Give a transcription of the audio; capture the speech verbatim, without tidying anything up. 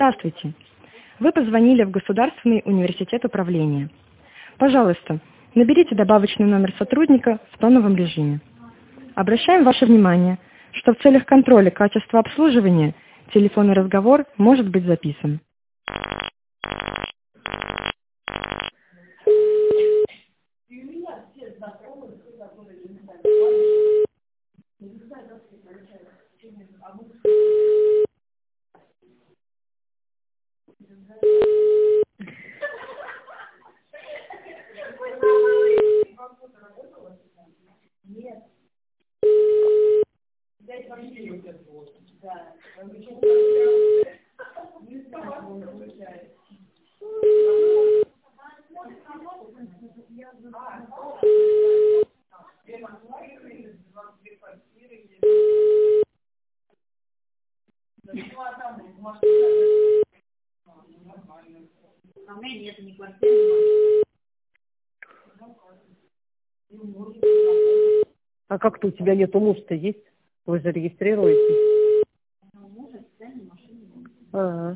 Здравствуйте. Вы позвонили в Государственный университет управления. Пожалуйста, наберите добавочный номер сотрудника в тоновом режиме. Обращаем ваше внимание, что в целях контроля качества обслуживания телефонный разговор может быть записан. А как-то у тебя нету, муж-то есть? Вы же регистрируете. Ага.